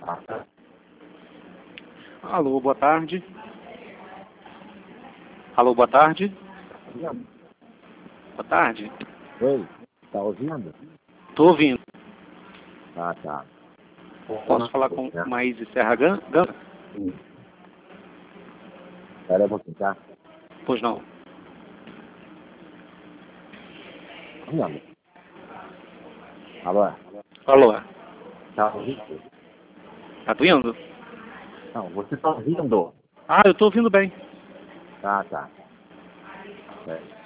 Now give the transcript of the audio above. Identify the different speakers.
Speaker 1: Ah, tá.
Speaker 2: Alô, boa tarde. Alô, boa tarde.
Speaker 1: Ouvindo?
Speaker 2: Boa tarde.
Speaker 1: Oi, tá ouvindo?
Speaker 2: Tô ouvindo.
Speaker 1: Ah, tá.
Speaker 2: Posso falar com Maíse Serra Gama?
Speaker 1: Sim. Espera aí um pouquinho, tá?
Speaker 2: Pois não.
Speaker 1: Ouvindo? Alô?
Speaker 2: Alô,
Speaker 1: Tá ouvindo?
Speaker 2: tá ouvindo?
Speaker 1: Não, você tá ouvindo?
Speaker 2: Ah, eu tô ouvindo bem.
Speaker 1: Ah, tá. É.